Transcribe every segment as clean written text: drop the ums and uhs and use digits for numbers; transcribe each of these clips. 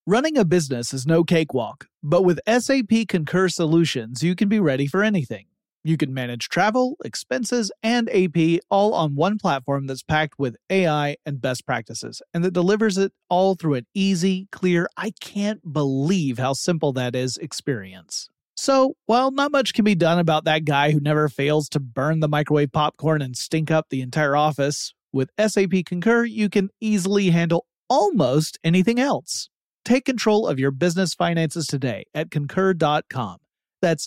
Running a business is no cakewalk, but with SAP Concur Solutions, you can be ready for anything. You can manage travel, expenses, and AP all on one platform that's packed with AI and best practices, and that delivers it all through an easy, clear, I can't believe how simple that is experience. So, while not much can be done about that guy who never fails to burn the microwave popcorn and stink up the entire office, with SAP Concur, you can easily handle almost anything else. Take control of your business finances today at Concur.com. That's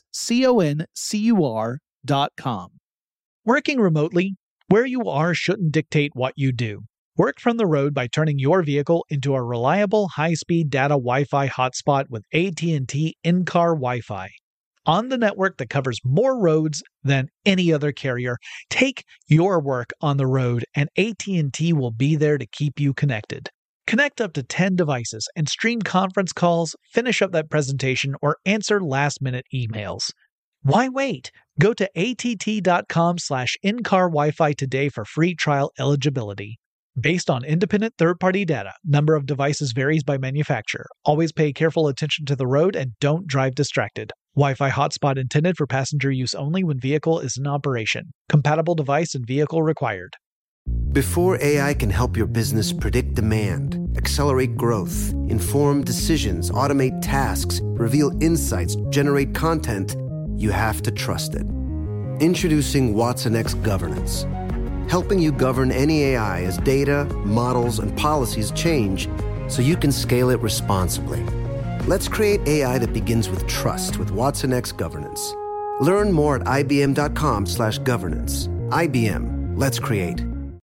CONCUR.com. Working remotely, where you are shouldn't dictate what you do. Work from the road by turning your vehicle into a reliable high-speed data Wi-Fi hotspot with AT&T in-car Wi-Fi. On the network that covers more roads than any other carrier, take your work on the road and AT&T will be there to keep you connected. Connect up to 10 devices and stream conference calls, finish up that presentation, or answer last-minute emails. Why wait? Go to att.com/in-car Wi-Fi today for free trial eligibility. Based on independent third-party data, number of devices varies by manufacturer. Always pay careful attention to the road and don't drive distracted. Wi-Fi hotspot intended for passenger use only when vehicle is in operation. Compatible device and vehicle required. Before AI can help your business predict demand, accelerate growth, inform decisions, automate tasks, reveal insights, generate content, you have to trust it. Introducing watsonx Governance, helping you govern any AI as data, models, and policies change so you can scale it responsibly. Let's create AI that begins with trust with watsonx Governance. Learn more at ibm.com/governance. IBM, let's create.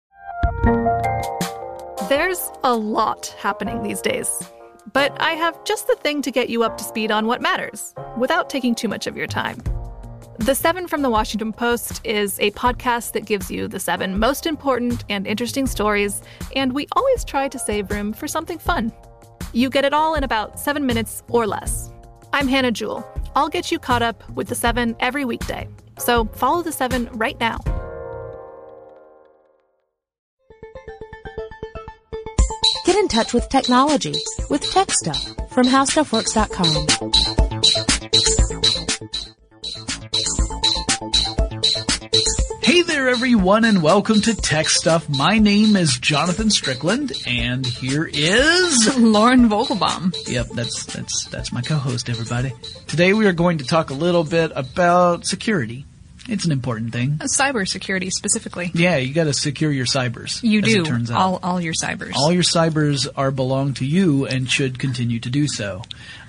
There's a lot happening these days, but I have just the thing to get you up to speed on what matters without taking too much of your time. The 7 from the Washington Post is a podcast that gives you the 7 most important and interesting stories, and we always try to save room for something fun. You get it all in about 7 minutes or less. I'm Hannah Jewell. I'll get you caught up with the 7 every weekday, so follow the 7 right now. Get in touch with technology with Tech Stuff from HowStuffWorks.com. Hey there, everyone, and welcome to Tech Stuff. My name is Jonathan Strickland, and here is Lauren Vogelbaum. Yep, that's my co-host, everybody. Today we are going to talk a little bit about security. It's an important thing. Cybersecurity specifically. Yeah, you got to secure your cybers. You do. As it turns out. All your cybers. All your cybers belong to you and should continue to do so.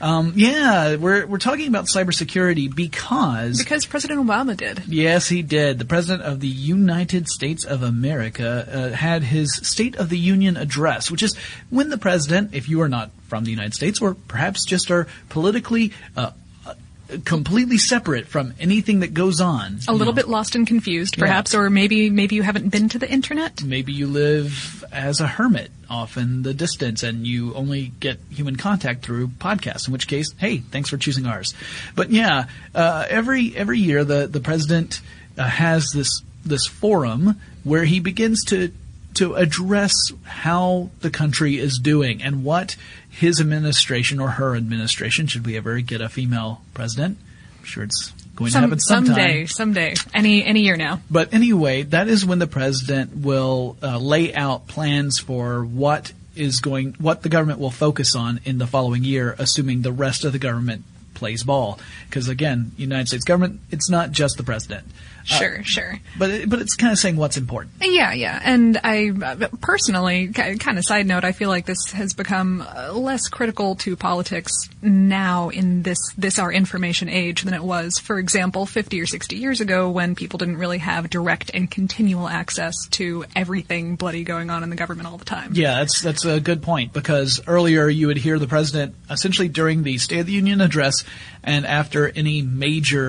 We're talking about cybersecurity because President Obama did. Yes, he did. The President of the United States of America had his State of the Union address, which is when the president, if you are not from the United States or perhaps just are politically completely separate from anything that goes on. A little bit lost and confused, perhaps, or maybe you haven't been to the internet. Maybe you live as a hermit off in the distance and you only get human contact through podcasts, in which case, hey, thanks for choosing ours. But every year the president has this forum where he begins to address how the country is doing and what his administration or her administration, should we ever get a female president, I'm sure it's going to happen sometime. Someday. Any year now. But anyway, that is when the president will lay out plans for what the government will focus on in the following year, assuming the rest of the government plays ball. Because again, United States government, it's not just the president. Sure. But it's kind of saying what's important. Yeah. And I personally, kind of side note, I feel like this has become less critical to politics now in this our information age than it was, for example, 50 or 60 years ago when people didn't really have direct and continual access to everything bloody going on in the government all the time. Yeah, that's a good point, because earlier you would hear the president essentially during the State of the Union address and after any major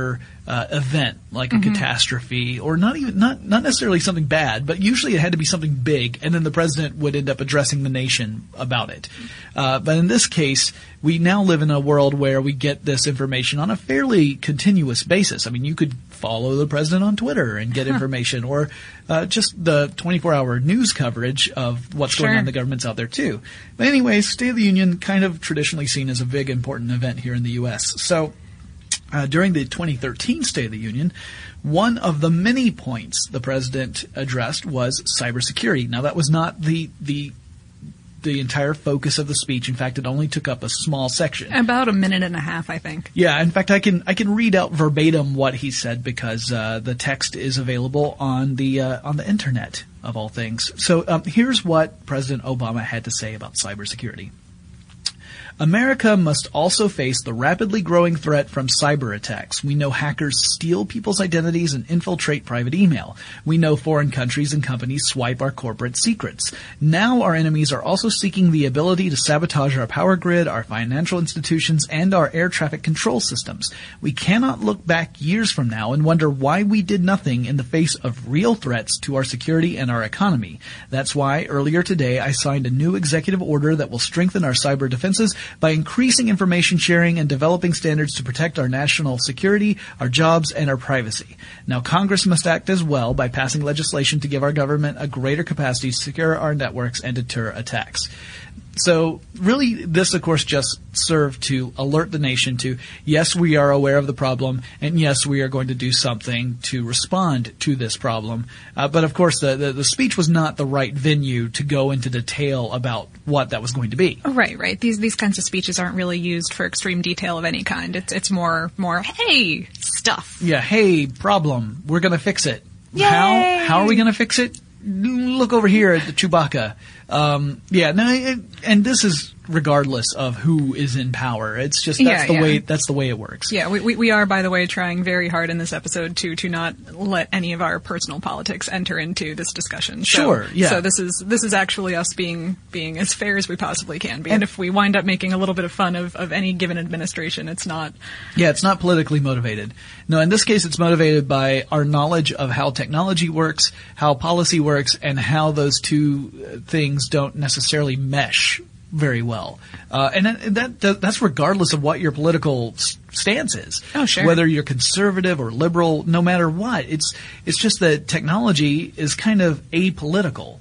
event, like a catastrophe, or not necessarily something bad, but usually it had to be something big, and then the president would end up addressing the nation about it. But in this case, we now live in a world where we get this information on a fairly continuous basis. I mean, you could follow the president on Twitter and get information, or just the 24-hour news coverage of what's going on in the governments out there too. But anyways, State of the Union kind of traditionally seen as a big important event here in the U.S. So during the 2013 State of the Union, one of the many points the president addressed was cybersecurity. Now, that was not the entire focus of the speech. In fact, it only took up a small section. About a minute and a half, I think. Yeah, in fact, I can read out verbatim what he said because the text is available on the internet, of all things. So here's what President Obama had to say about cybersecurity. America must also face the rapidly growing threat from cyber attacks. We know hackers steal people's identities and infiltrate private email. We know foreign countries and companies swipe our corporate secrets. Now our enemies are also seeking the ability to sabotage our power grid, our financial institutions, and our air traffic control systems. We cannot look back years from now and wonder why we did nothing in the face of real threats to our security and our economy. That's why earlier today I signed a new executive order that will strengthen our cyber defenses by increasing information sharing and developing standards to protect our national security, our jobs, and our privacy. Now, Congress must act as well by passing legislation to give our government a greater capacity to secure our networks and deter attacks. So really, this, of course, just served to alert the nation to, yes, we are aware of the problem, and yes, we are going to do something to respond to this problem. But, of course, the speech was not the right venue to go into detail about what that was going to be. Right. These kinds of speeches aren't really used for extreme detail of any kind. It's more, hey, stuff. Yeah, hey, problem. We're going to fix it. Yay! How are we going to fix it? Look over here at the Chewbacca. And this is regardless of who is in power. It's just that's the way it works. Yeah, we are, by the way, trying very hard in this episode to not let any of our personal politics enter into this discussion. Sure, yeah. So this is actually us being as fair as we possibly can be. And if we wind up making a little bit of fun of any given administration, it's not. Yeah, it's not politically motivated. No, in this case, it's motivated by our knowledge of how technology works, how policy works, and how those two things don't necessarily mesh very well. And that's regardless of what your political stance is. Oh, sure. Whether you're conservative or liberal, no matter what. It's just that technology is kind of apolitical.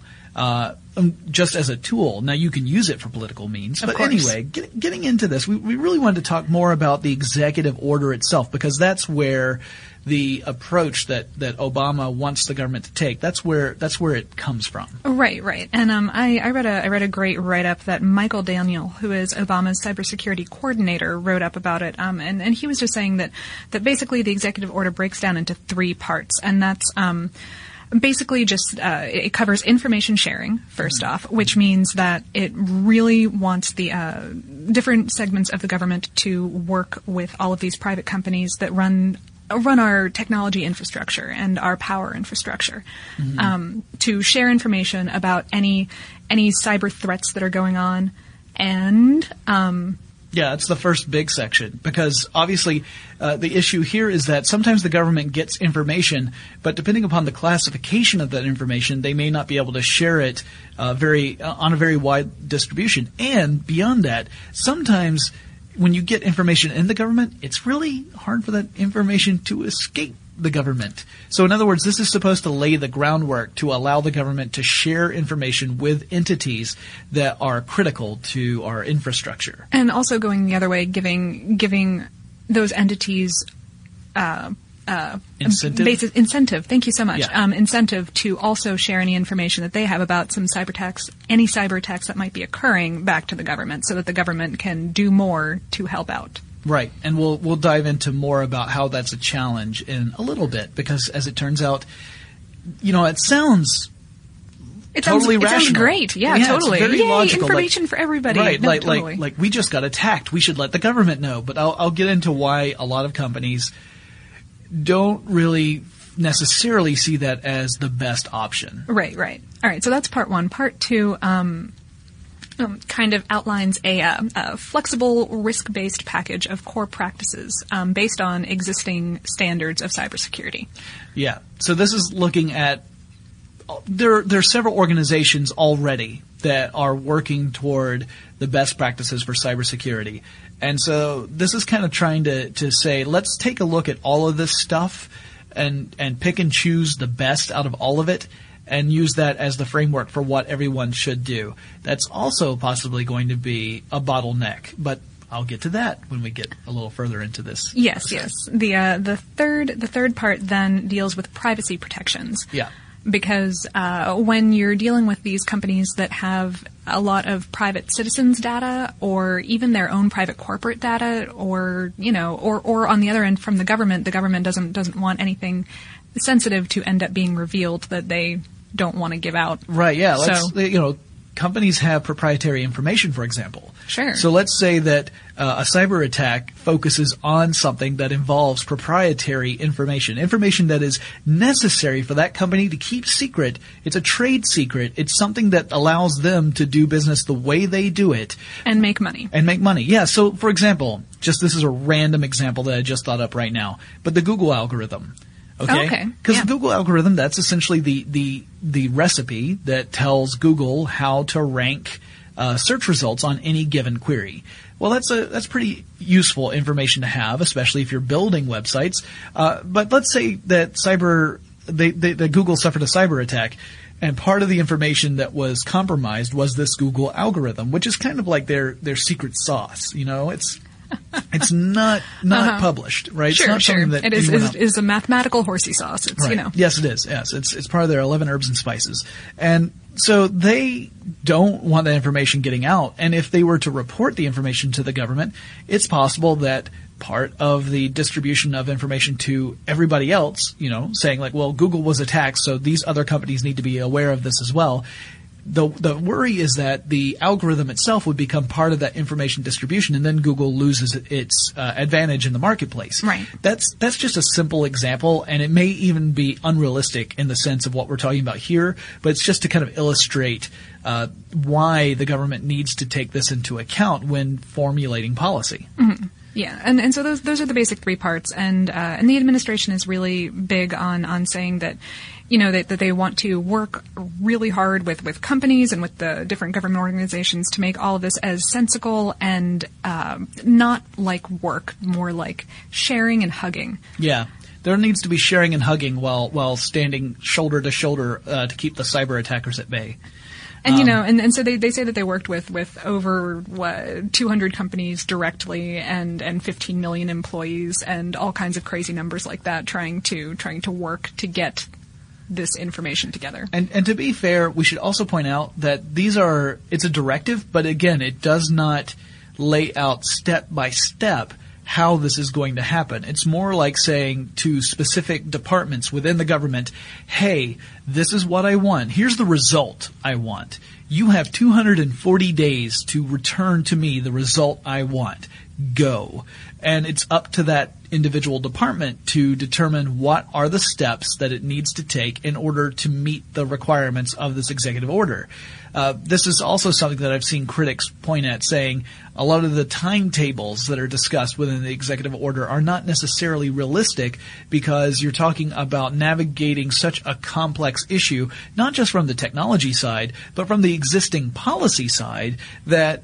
Just as a tool. Now, you can use it for political means. But anyway, getting into this, we really wanted to talk more about the executive order itself, because that's where the approach that Obama wants the government to take, that's where it comes from. Right. And I read a great write-up that Michael Daniel, who is Obama's cybersecurity coordinator, wrote up about it. And he was just saying that basically the executive order breaks down into three parts, and that's basically just it covers information sharing, first off, which means that it really wants the different segments of the government to work with all of these private companies that run our technology infrastructure and our power infrastructure, to share information about any cyber threats that are going on, and yeah, it's the first big section, because obviously the issue here is that sometimes the government gets information, but depending upon the classification of that information, they may not be able to share it on a very wide distribution. And beyond that, sometimes when you get information in the government, it's really hard for that information to escape the government. So in other words, this is supposed to lay the groundwork to allow the government to share information with entities that are critical to our infrastructure. And also going the other way, giving those entities incentive. Thank you so much. Yeah. Incentive to also share any information that they have about any cyber attacks that might be occurring back to the government, so that the government can do more to help out. Right, and we'll dive into more about how that's a challenge in a little bit, because as it turns out, it sounds totally rational. It sounds great. Yeah, totally. It's very logical. Information for everybody. Right, no, totally. like we just got attacked. We should let the government know. But I'll get into why a lot of companies don't really necessarily see that as the best option. Right. All right, so that's part one. Part two, kind of outlines a flexible, risk-based package of core practices based on existing standards of cybersecurity. Yeah. So this is looking at there are several organizations already that are working toward the best practices for cybersecurity. And so this is kind of trying to say, let's take a look at all of this stuff and pick and choose the best out of all of it and use that as the framework for what everyone should do. That's also possibly going to be a bottleneck, but I'll get to that when we get a little further into this. Yes. The third part then deals with privacy protections. Yeah. Because when you're dealing with these companies that have a lot of private citizens' data, or even their own private corporate data, or on the other end from the government doesn't want anything sensitive to end up being revealed that they don't want to give out. Right. Yeah. Companies have proprietary information, for example. Sure. So let's say that a cyber attack focuses on something that involves proprietary information that is necessary for that company to keep secret. It's a trade secret. It's something that allows them to do business the way they do it. And make money. Yeah. So, for example, this is a random example that I just thought up right now, but the Google algorithm. Okay. Because the Google algorithm, that's essentially the recipe that tells Google how to rank search results on any given query. Well, that's pretty useful information to have, especially if you're building websites. But let's say that that Google suffered a cyber attack, and part of the information that was compromised was this Google algorithm, which is kind of like their secret sauce. It's not published, right? Sure, it's not something that it is a mathematical horsey sauce. It's, right. Yes, it is. Yes, it's part of their 11 herbs and spices. And so they don't want that information getting out. And if they were to report the information to the government, it's possible that part of the distribution of information to everybody else, saying like, well, Google was attacked, so these other companies need to be aware of this as well. The worry is that the algorithm itself would become part of that information distribution, and then Google loses its advantage in the marketplace. Right. That's just a simple example, and it may even be unrealistic in the sense of what we're talking about here, but it's just to kind of illustrate why the government needs to take this into account when formulating policy. Mm-hmm. Yeah, and so those are the basic three parts, and the administration is really big on saying that, that they want to work really hard with companies and with the different government organizations to make all of this as sensical and not like work, more like sharing and hugging. Yeah. There needs to be sharing and hugging while standing shoulder to shoulder to keep the cyber attackers at bay. And and so they say that they worked with over 200 companies directly and 15 million employees and all kinds of crazy numbers like that, trying to work to get this information together. And to be fair, we should also point out that it's a directive, but again, it does not lay out step by step how this is going to happen. It's more like saying to specific departments within the government, hey, this is what I want. Here's the result I want. You have 240 days to return to me the result I want. Go. And it's up to that individual department to determine what are the steps that it needs to take in order to meet the requirements of this executive order. This is also something that I've seen critics point at, saying a lot of the timetables that are discussed within the executive order are not necessarily realistic because you're talking about navigating such a complex issue, not just from the technology side, but from the existing policy side, that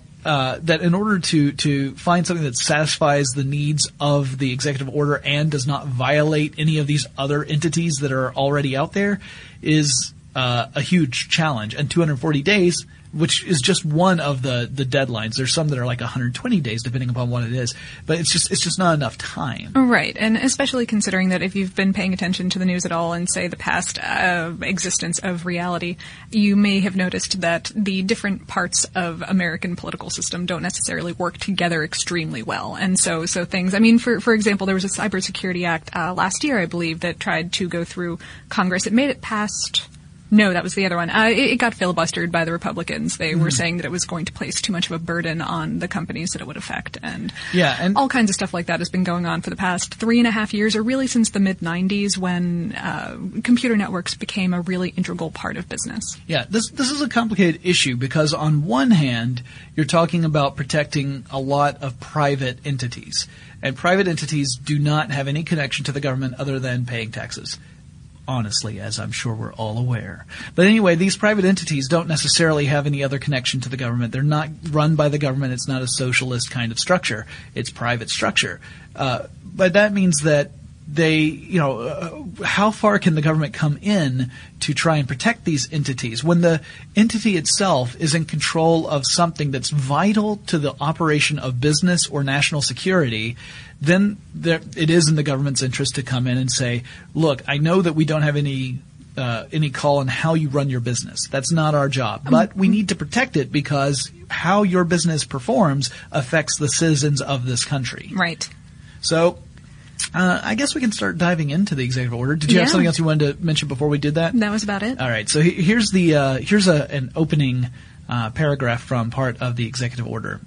in order to find something that satisfies the needs of the executive order and does not violate any of these other entities that are already out there is a huge challenge. And 240 days, which is just one of the deadlines. There's some that are like 120 days, depending upon what it is. But it's just not enough time. Right, and especially considering that if you've been paying attention to the news at all in, say, the past existence of reality, you may have noticed that the different parts of American political system don't necessarily work together extremely well. And so things, I mean, for example, there was a Cybersecurity Act last year, I believe, that tried to go through Congress. It made it past No, that was the other one. It got filibustered by the Republicans. They were saying that it was going to place too much of a burden on the companies that it would affect. And all kinds of stuff like that has been going on for the past 3.5 years, or really since the mid-90s, when computer networks became a really integral part of business. Yeah, this is a complicated issue because on one hand, you're talking about protecting a lot of private entities. And private entities do not have any connection to the government other than paying taxes. Honestly, as I'm sure we're all aware. But anyway, these private entities don't necessarily have any other connection to the government. They're not run by the government. It's not a socialist kind of structure. It's private structure. But that means that how far can the government come in to try and protect these entities when the entity itself is in control of something that's vital to the operation of business or national security? Then it is in the government's interest to come in and say, look, I know that we don't have any call on how you run your business. That's not our job. But we need to protect it because how your business performs affects the citizens of this country. Right. So I guess we can start diving into the executive order. Did you have something else you wanted to mention before we did that? That was about it. All right. So here's an opening paragraph from part of the executive order.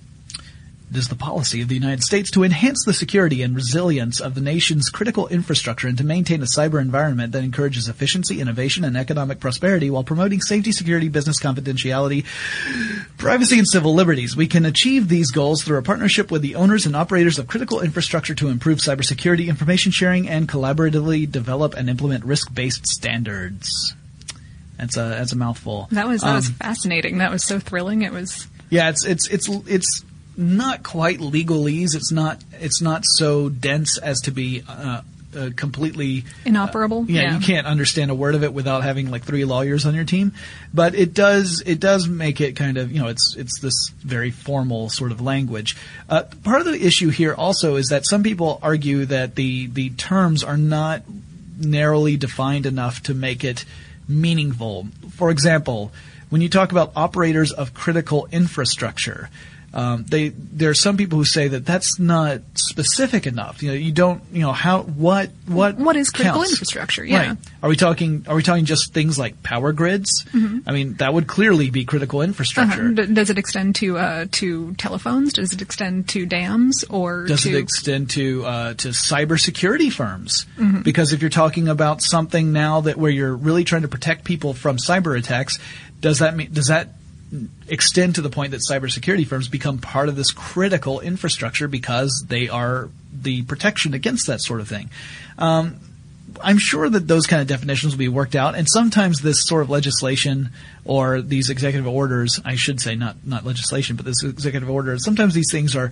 It is the policy of the United States to enhance the security and resilience of the nation's critical infrastructure and to maintain a cyber environment that encourages efficiency, innovation, and economic prosperity while promoting safety, security, business confidentiality, privacy, and civil liberties. We can achieve these goals through a partnership with the owners and operators of critical infrastructure to improve cybersecurity, information sharing, and collaboratively develop and implement risk-based standards. That's a mouthful. That was fascinating. That was so thrilling. It was. Yeah, it's not quite legalese. It's not so dense as to be completely inoperable. You can't understand a word of it without having like 3 lawyers on your team. But it does make it kind of, it's this very formal sort of language. Part of the issue here also is that some people argue that the terms are not narrowly defined enough to make it meaningful. For example, when you talk about operators of critical infrastructure, there are some people who say that that's not specific enough. You don't. What is critical infrastructure? Yeah. Right. Are we talking just things like power grids? Mm-hmm. I mean, that would clearly be critical infrastructure. Does it extend to telephones? Does it extend to dams? Or does it extend to cybersecurity firms? Mm-hmm. Because if you're talking about something now where you're really trying to protect people from cyber attacks, does that extend to the point that cybersecurity firms become part of this critical infrastructure because they are the protection against that sort of thing? I'm sure that those kind of definitions will be worked out, and sometimes this sort of legislation or these executive orders, I should say not legislation, but this executive order, sometimes these things are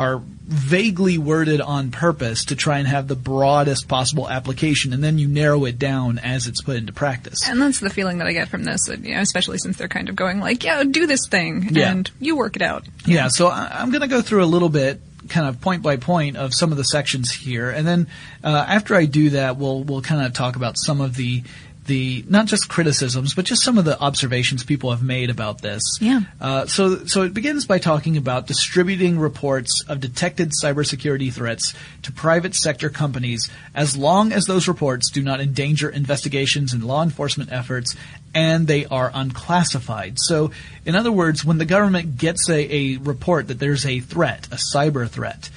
vaguely worded on purpose to try and have the broadest possible application, and then you narrow it down as it's put into practice. And that's the feeling that I get from this, especially since they're kind of going like, do this thing, and you work it out. Yeah, so I'm going to go through a little bit kind of point by point of some of the sections here, and then after I do that, we'll kind of talk about some of the not just criticisms, but just some of the observations people have made about this. Yeah. So it begins by talking about distributing reports of detected cybersecurity threats to private sector companies as long as those reports do not endanger investigations and law enforcement efforts and they are unclassified. So, in other words, when the government gets a report that there's a threat, a cyber threat,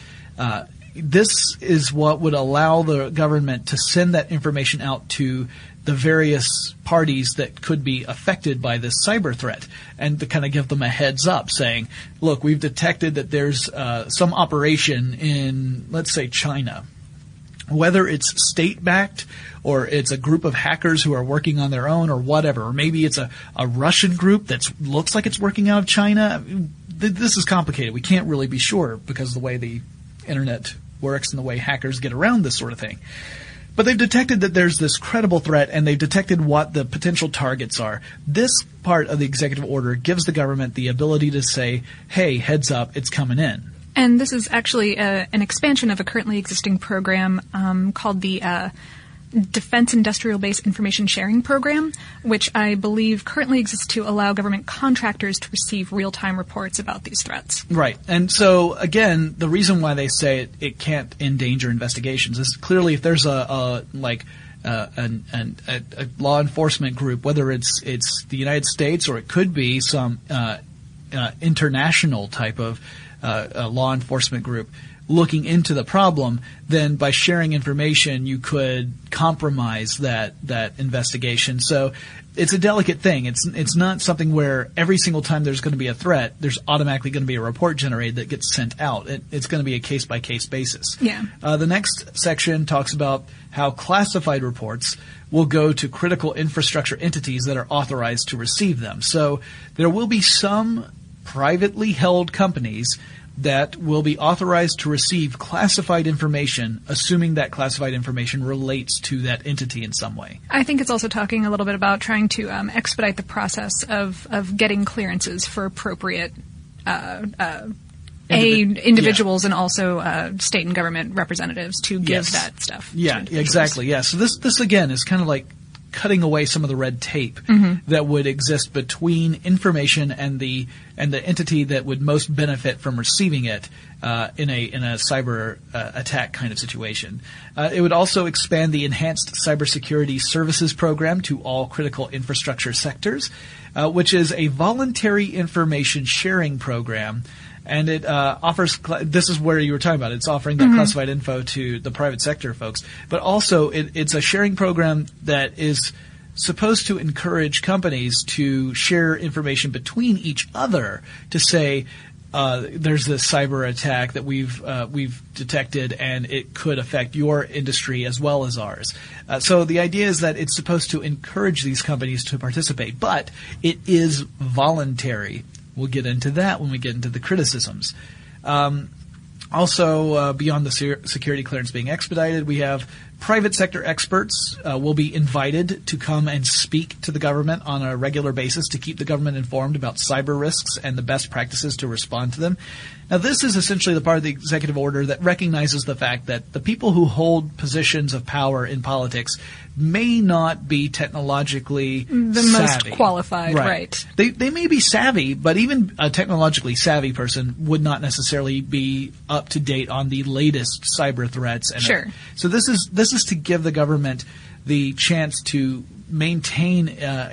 this is what would allow the government to send that information out to the various parties that could be affected by this cyber threat and to kind of give them a heads up saying, look, we've detected that there's some operation in, let's say, China. Whether it's state-backed or it's a group of hackers who are working on their own or whatever, or maybe it's a Russian group that looks like it's working out of China. This is complicated. We can't really be sure because of the way the internet works and the way hackers get around this sort of thing. But they've detected that there's this credible threat, and they've detected what the potential targets are. This part of the executive order gives the government the ability to say, hey, heads up, it's coming in. And this is actually an expansion of a currently existing program called the Defense Industrial Base Information Sharing Program, which I believe currently exists to allow government contractors to receive real-time reports about these threats. Right. And so, again, the reason why they say it can't endanger investigations is clearly if there's a law enforcement group, whether it's the United States or it could be some international type of law enforcement group looking into the problem, then by sharing information you could compromise that investigation. So it's a delicate thing. It's not something where every single time there's going to be a threat, there's automatically going to be a report generated that gets sent out. It's going to be a case-by-case basis. Yeah. The next section talks about how classified reports will go to critical infrastructure entities that are authorized to receive them. So there will be some privately held companies that will be authorized to receive classified information, assuming that classified information relates to that entity in some way. I think it's also talking a little bit about trying to expedite the process of getting clearances for appropriate individuals and also state and government representatives to give that stuff. Yeah, exactly. Yeah. So this again is kind of like cutting away some of the red tape that would exist between information and the entity that would most benefit from receiving it in a cyber attack kind of situation. It would also expand the Enhanced Cybersecurity Services Program to all critical infrastructure sectors, which is a voluntary information sharing program. And it offers – this is where you were talking about. It's offering that classified info to the private sector folks. But also it's a sharing program that is supposed to encourage companies to share information between each other to say there's this cyber attack that we've detected and it could affect your industry as well as ours. So the idea is that it's supposed to encourage these companies to participate. But it is voluntary. We'll get into that when we get into the criticisms. Also, beyond the security clearance being expedited, we have private sector experts will be invited to come and speak to the government on a regular basis to keep the government informed about cyber risks and the best practices to respond to them. Now, this is essentially the part of the executive order that recognizes the fact that the people who hold positions of power in politics may not be technologically the savvy. Most qualified, right. They may be savvy, but even a technologically savvy person would not necessarily be up to date on the latest cyber threats. And sure. So this is to give the government the chance to maintain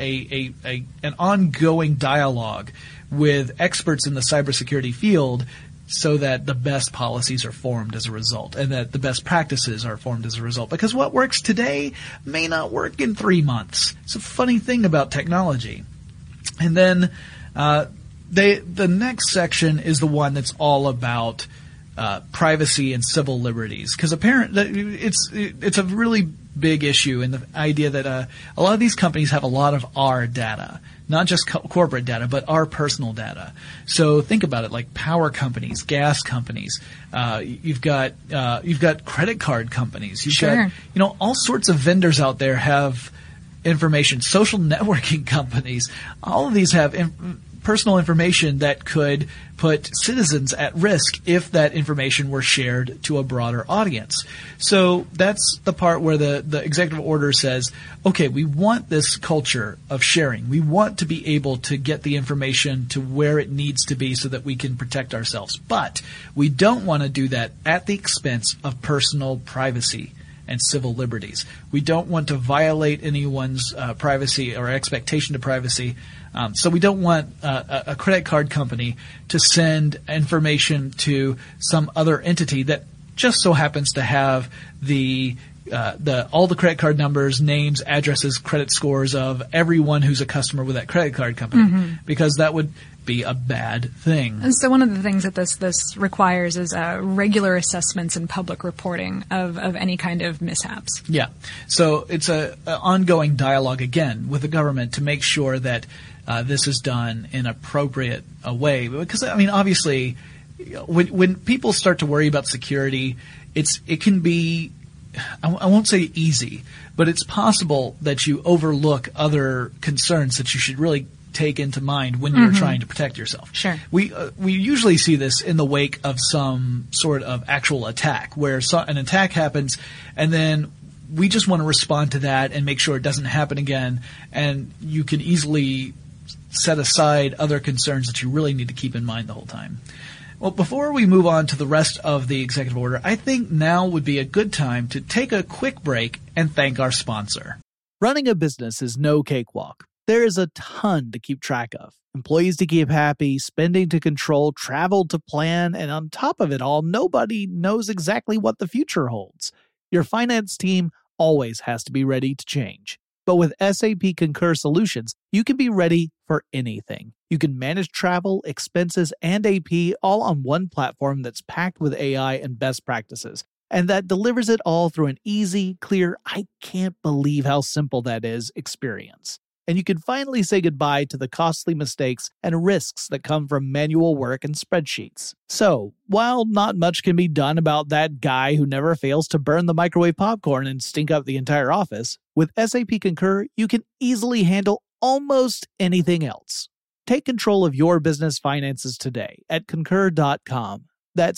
an ongoing dialogue with experts in the cybersecurity field so that the best policies are formed as a result and that the best practices are formed as a result. Because what works today may not work in 3 months. It's a funny thing about technology. And then the next section is the one that's all about privacy and civil liberties. Because apparently it's a really big issue in the idea that a lot of these companies have a lot of our data. Not just corporate data, but our personal data. So think about it, like power companies, gas companies. You've got credit card companies. You've got all sorts of vendors out there have information. Social networking companies. All of these have personal information that could put citizens at risk if that information were shared to a broader audience. So that's the part where the executive order says, okay, we want this culture of sharing. We want to be able to get the information to where it needs to be so that we can protect ourselves. But we don't want to do that at the expense of personal privacy and civil liberties. We don't want to violate anyone's privacy or expectation to privacy. So we don't want a credit card company to send information to some other entity that just so happens to have all the credit card numbers, names, addresses, credit scores of everyone who's a customer with that credit card company, because that would be a bad thing. And so one of the things that this requires is regular assessments and public reporting of any kind of mishaps. Yeah. So it's an ongoing dialogue, again, with the government to make sure that this is done in an appropriate way. Because, I mean, obviously, when people start to worry about security, it can be, I won't say easy, but it's possible that you overlook other concerns that you should really take into mind when you're trying to protect yourself. Sure. We usually see this in the wake of some sort of actual attack, where an attack happens, and then we just want to respond to that and make sure it doesn't happen again. And you can easily set aside other concerns that you really need to keep in mind the whole time. Well, before we move on to the rest of the executive order, I think now would be a good time to take a quick break and thank our sponsor. Running a business is no cakewalk. There is a ton to keep track of. Employees to keep happy, spending to control, travel to plan, and on top of it all, nobody knows exactly what the future holds. Your finance team always has to be ready to change. But with SAP Concur Solutions, you can be ready for anything. You can manage travel, expenses, and AP all on one platform that's packed with AI and best practices, and that delivers it all through an easy, clear, I can't believe how simple that is experience. And you can finally say goodbye to the costly mistakes and risks that come from manual work and spreadsheets. So, while not much can be done about that guy who never fails to burn the microwave popcorn and stink up the entire office, with SAP Concur, you can easily handle almost anything else. Take control of your business finances today at Concur.com. That's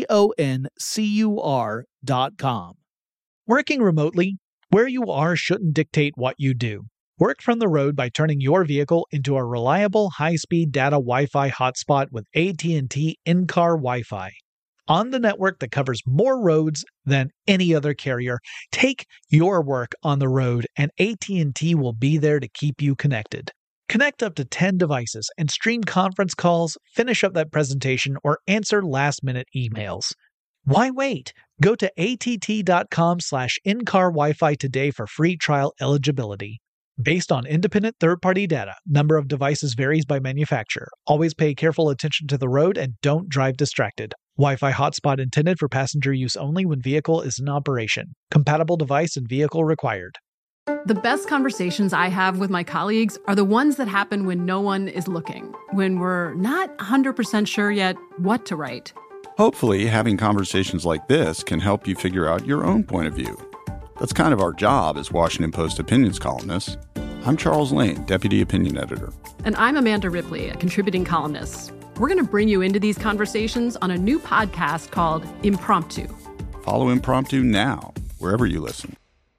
CONCUR.com. Working remotely, where you are shouldn't dictate what you do. Work from the road by turning your vehicle into a reliable high-speed data Wi-Fi hotspot with AT&T in-car Wi-Fi. On the network that covers more roads than any other carrier, take your work on the road and AT&T will be there to keep you connected. Connect up to 10 devices and stream conference calls, finish up that presentation, or answer last-minute emails. Why wait? Go to att.com/in-car Wi-Fi today for free trial eligibility. Based on independent third-party data, number of devices varies by manufacturer. Always pay careful attention to the road and don't drive distracted. Wi-Fi hotspot intended for passenger use only when vehicle is in operation. Compatible device and vehicle required. The best conversations I have with my colleagues are the ones that happen when no one is looking, when we're not 100% sure yet what to write. Hopefully, having conversations like this can help you figure out your own point of view. That's kind of our job as Washington Post opinions columnists. I'm Charles Lane, Deputy Opinion Editor. And I'm Amanda Ripley, a contributing columnist. We're going to bring you into these conversations on a new podcast called Impromptu. Follow Impromptu now, wherever you listen.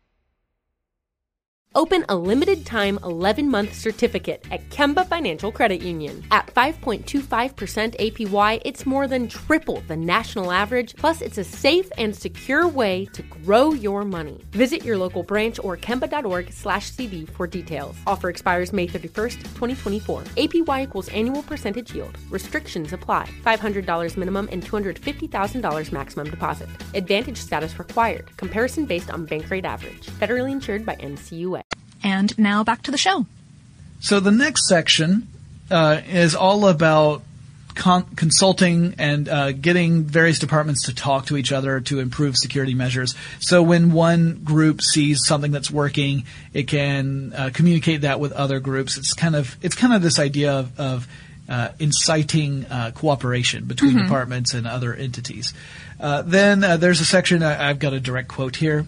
Open a limited-time 11-month certificate at Kemba Financial Credit Union. At 5.25% APY, it's more than triple the national average, plus it's a safe and secure way to grow your money. Visit your local branch or kemba.org/CD for details. Offer expires May 31st, 2024. APY equals annual percentage yield. Restrictions apply. $500 minimum and $250,000 maximum deposit. Advantage status required. Comparison based on bank rate average. Federally insured by NCUA. And now back to the show. So the next section is all about consulting and getting various departments to talk to each other to improve security measures. So when one group sees something that's working, it can communicate that with other groups. It's kind of this idea of inciting cooperation between departments and other entities. Then there's a section, I've got a direct quote here.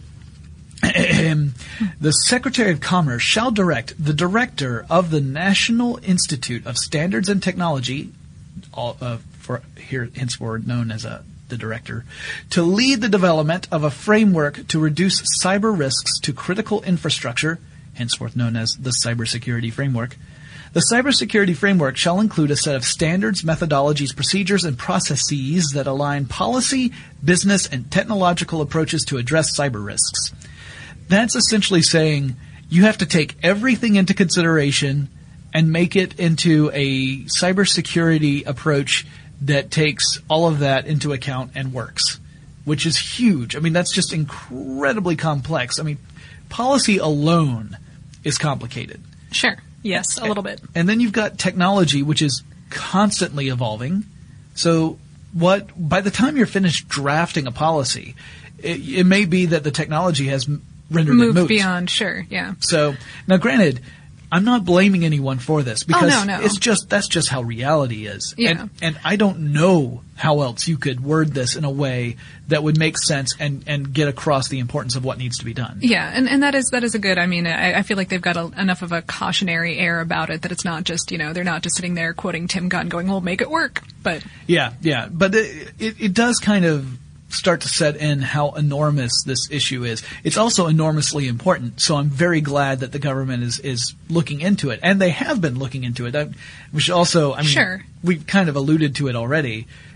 The Secretary of Commerce shall direct the Director of the National Institute of Standards and Technology, for here henceforward known as the Director, to lead the development of a framework to reduce cyber risks to critical infrastructure, henceforth known as the Cybersecurity Framework. The Cybersecurity Framework shall include a set of standards, methodologies, procedures, and processes that align policy, business, and technological approaches to address cyber risks. That's essentially saying you have to take everything into consideration and make it into a cybersecurity approach that takes all of that into account and works, which is huge. I mean, that's just incredibly complex. I mean, policy alone is complicated. Sure. Yes, a little bit. And then you've got technology, which is constantly evolving. So by the time you're finished drafting a policy, it may be that the technology has rendered it moot. Beyond, sure, yeah. So, now granted, I'm not blaming anyone for this because no. That's just how reality is. Yeah. And I don't know how else you could word this in a way that would make sense and get across the importance of what needs to be done. Yeah, and that is a good, I mean, I feel like they've got enough of a cautionary air about it that it's not just, they're not just sitting there quoting Tim Gunn going, well, make it work. But Yeah. But it does kind of start to set in how enormous this issue is. It's also enormously important, so I'm very glad that the government is looking into it, and they have been looking into it. Which also, I mean, sure. We've kind of alluded to it already.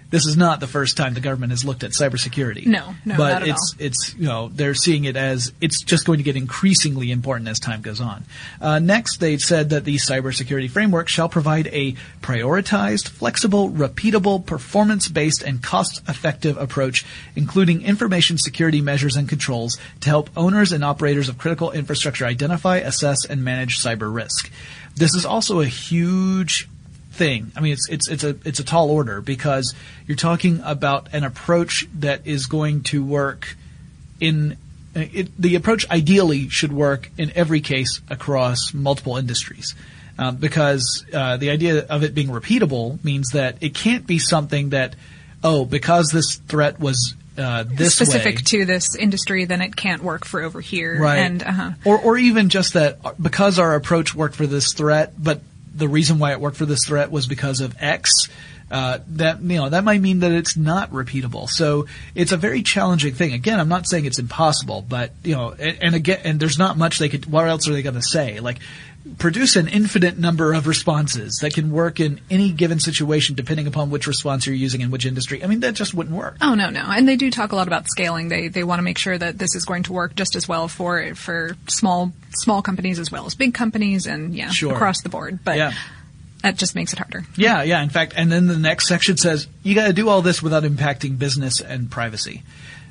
this is not the first time the government has looked at cybersecurity. No, but not at all. It's they're seeing it as it's just going to get increasingly important as time goes on. Next, they said that the cybersecurity framework shall provide a prioritized, flexible, repeatable, performance-based, and cost-effective approach, including information security measures and controls to help owners and operators of critical infrastructure identify, assess, and manage cyber risk. This is also a huge thing. I mean, it's a tall order because you're talking about an approach that is going to work the approach ideally should work in every case across multiple industries. Because the idea of it being repeatable means that it can't be something that, because this threat was this specific way, to this industry, then it can't work for over here. Right. And, or even just that because our approach worked for this threat, but the reason why it worked for this threat was because of X. That might mean that it's not repeatable. So it's a very challenging thing. Again, I'm not saying it's impossible, but and there's not much they could. What else are they going to say? Like, produce an infinite number of responses that can work in any given situation, depending upon which response you're using in which industry. I mean, that just wouldn't work. Oh, no. And they do talk a lot about scaling. They want to make sure that this is going to work just as well for small companies as well as big companies and Sure. across the board. But that just makes it harder. Yeah. In fact, and then the next section says you got to do all this without impacting business and privacy.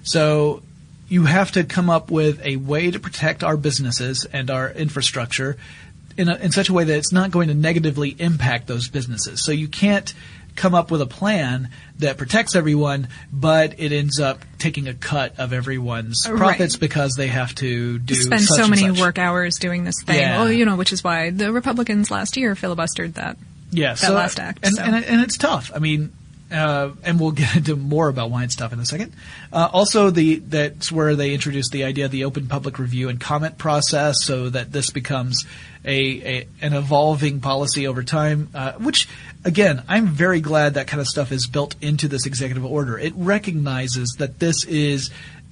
So you have to come up with a way to protect our businesses and our infrastructure in such a way that it's not going to negatively impact those businesses. So you can't come up with a plan that protects everyone, but it ends up taking a cut of everyone's profits because they have to spend such so many and such. work hours doing this thing. Yeah. Well, which is why the Republicans last year filibustered that last act. And it's tough. I mean, and we'll get into more about why it's tough in a second. Also, that's where they introduced the idea of the open public review and comment process, so that this becomes an evolving policy over time. Which, again, I'm very glad that kind of stuff is built into this executive order. It recognizes that this is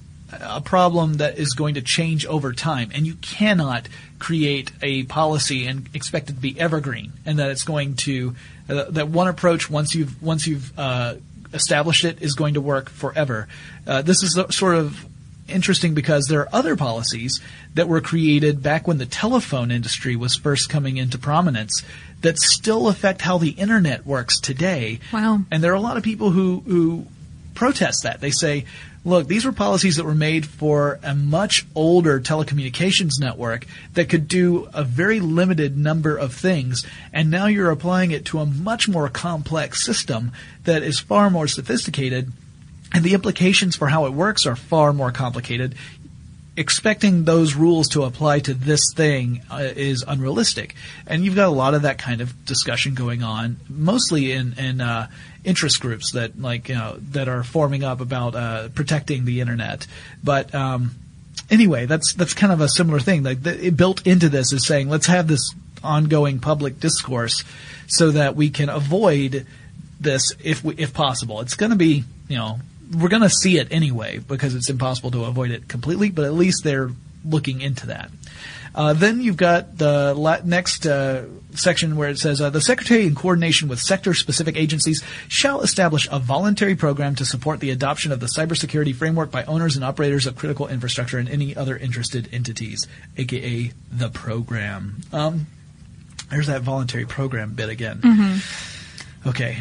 a problem that is going to change over time, and you cannot create a policy and expect it to be evergreen, and that it's going to that one approach once you've established it is going to work forever. This is sort of interesting because there are other policies that were created back when the telephone industry was first coming into prominence that still affect how the internet works today. Wow. And there are a lot of people who protest that. They say, look, these were policies that were made for a much older telecommunications network that could do a very limited number of things, and now you're applying it to a much more complex system that is far more sophisticated, and the implications for how it works are far more complicated. Expecting those rules to apply to this thing is unrealistic. And you've got a lot of that kind of discussion going on, mostly in interest groups that are forming up about protecting the internet. But anyway, that's kind of a similar thing. Like built into this is saying, let's have this ongoing public discourse so that we can avoid this if possible. It's going to be, we're going to see it anyway because it's impossible to avoid it completely, but at least they're looking into that. Then you've got the next section where it says, the Secretary, in coordination with sector-specific agencies, shall establish a voluntary program to support the adoption of the cybersecurity framework by owners and operators of critical infrastructure and any other interested entities, aka the program. There's that voluntary program bit again. Mm-hmm. Okay.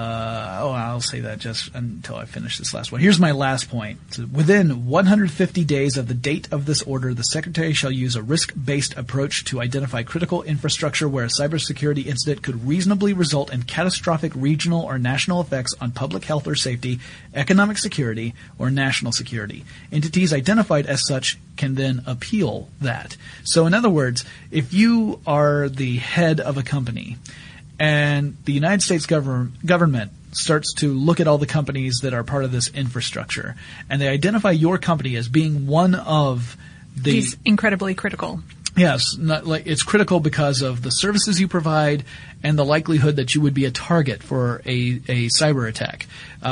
I'll say that just until I finish this last one. Here's my last point. So within 150 days of the date of this order, the Secretary shall use a risk-based approach to identify critical infrastructure where a cybersecurity incident could reasonably result in catastrophic regional or national effects on public health or safety, economic security, or national security. Entities identified as such can then appeal that. So in other words, if you are the head of a company and the United States government starts to look at all the companies that are part of this infrastructure, and they identify your company as being one of these incredibly critical. Yes, it's critical because of the services you provide and the likelihood that you would be a target for a cyber attack.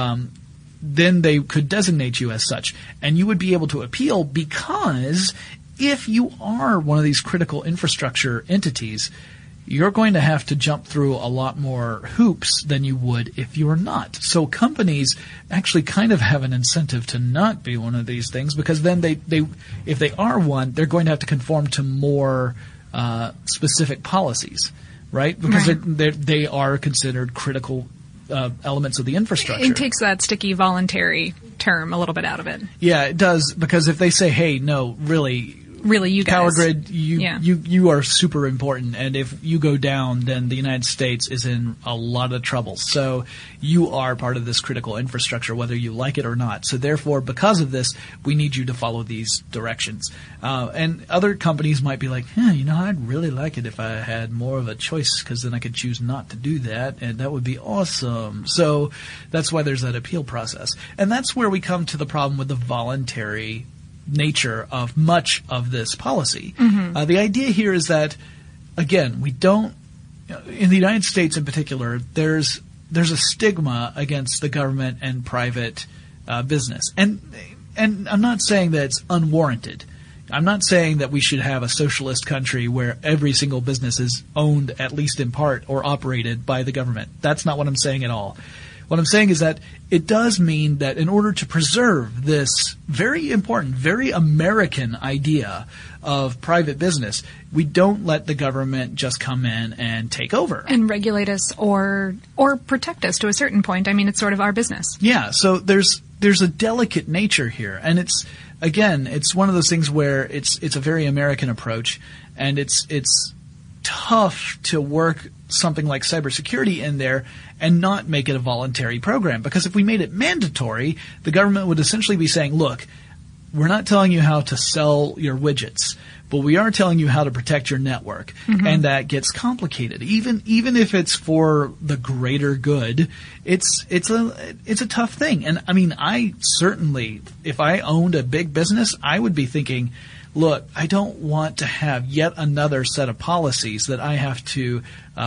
Then they could designate you as such, and you would be able to appeal because if you are one of these critical infrastructure entities, you're going to have to jump through a lot more hoops than you would if you were not. So companies actually kind of have an incentive to not be one of these things, because then they if they are one, they're going to have to conform to more specific policies, right? Because they are considered critical elements of the infrastructure. It takes that sticky voluntary term a little bit out of it. Yeah, it does, because if they say, hey, no, really, you guys. Power grid, you are super important, and if you go down, then the United States is in a lot of trouble. So you are part of this critical infrastructure, whether you like it or not. So therefore, because of this, we need you to follow these directions. And other companies might be like, I'd really like it if I had more of a choice, because then I could choose not to do that, and that would be awesome. So that's why there's that appeal process. And that's where we come to the problem with the voluntary nature of much of this policy. Mm-hmm. The idea here is that, again, we don't, in the United States in particular, there's a stigma against the government and private business. And I'm not saying that it's unwarranted. I'm not saying that we should have a socialist country where every single business is owned, at least in part, or operated by the government. That's not what I'm saying at all. What I'm saying is that it does mean that in order to preserve this very important, very American idea of private business, we don't let the government just come in and take over. And regulate us or protect us to a certain point. I mean, it's sort of our business. Yeah, so there's a delicate nature here. And it's one of those things where it's a very American approach, and it's tough to work something like cybersecurity in there and not make it a voluntary program. Because if we made it mandatory, the government would essentially be saying, look, we're not telling you how to sell your widgets, but we are telling you how to protect your network. Mm-hmm. And that gets complicated. Even if it's for the greater good, it's a tough thing. And I mean, I certainly, if I owned a big business, I would be thinking, look, I don't want to have yet another set of policies that I have to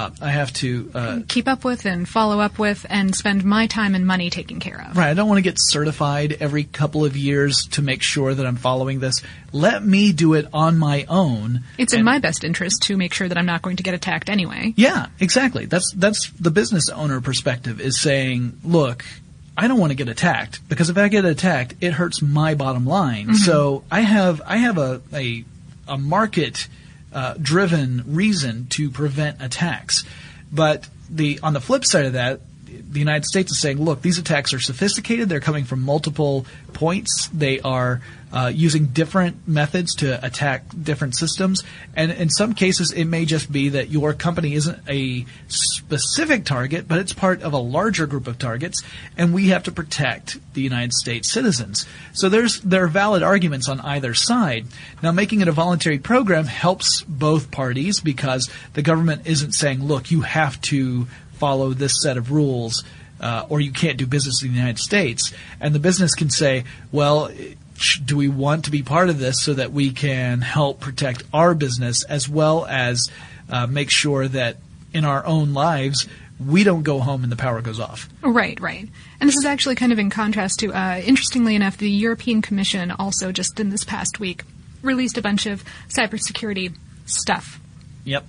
keep up with and follow up with and spend my time and money taking care of. Right. I don't want to get certified every couple of years to make sure that I'm following this. Let me do it on my own. It's in my best interest to make sure that I'm not going to get attacked anyway. Yeah, exactly. That's the business owner perspective, is saying, look, I don't want to get attacked, because if I get attacked, it hurts my bottom line. Mm-hmm. So I have a market driven reason to prevent attacks. But on the flip side of that, the United States is saying, look, these attacks are sophisticated. They're coming from multiple points. They are using different methods to attack different systems. And in some cases, it may just be that your company isn't a specific target, but it's part of a larger group of targets, and we have to protect the United States citizens. So there are valid arguments on either side. Now, making it a voluntary program helps both parties, because the government isn't saying, look, you have to follow this set of rules, or you can't do business in the United States. And the business can say, well, do we want to be part of this so that we can help protect our business, as well as make sure that in our own lives we don't go home and the power goes off. Right. And this is actually kind of in contrast to, interestingly enough, the European Commission also just in this past week released a bunch of cybersecurity stuff. Yep.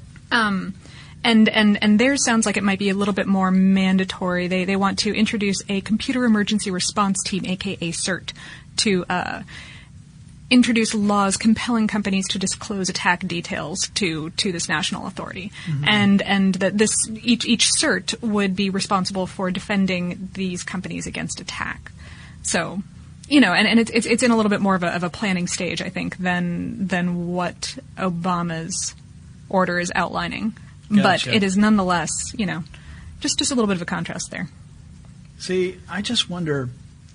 And theirs sounds like it might be a little bit more mandatory. They want to introduce a computer emergency response team, aka CERT, to introduce laws compelling companies to disclose attack details to this national authority. Mm-hmm. And that each CERT would be responsible for defending these companies against attack. So, and it's in a little bit more of a planning stage, I think, than what Obama's order is outlining. Gotcha. But it is nonetheless, just a little bit of a contrast there. See, I just wonder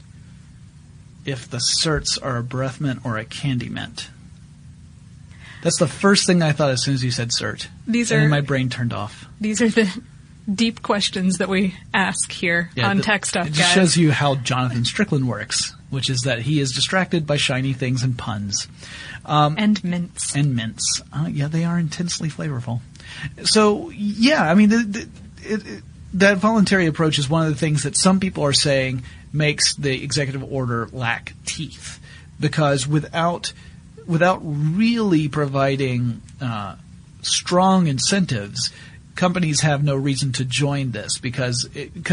if the certs are a breath mint or a candy mint. That's the first thing I thought as soon as you said cert. And my brain turned off. These are the deep questions that we ask here on Tech Stuff, guys. It just shows you how Jonathan Strickland works, which is that he is distracted by shiny things and puns. And mints. Yeah, they are intensely flavorful. So, yeah, I mean, that voluntary approach is one of the things that some people are saying makes the executive order lack teeth, because without really providing strong incentives, companies have no reason to join this because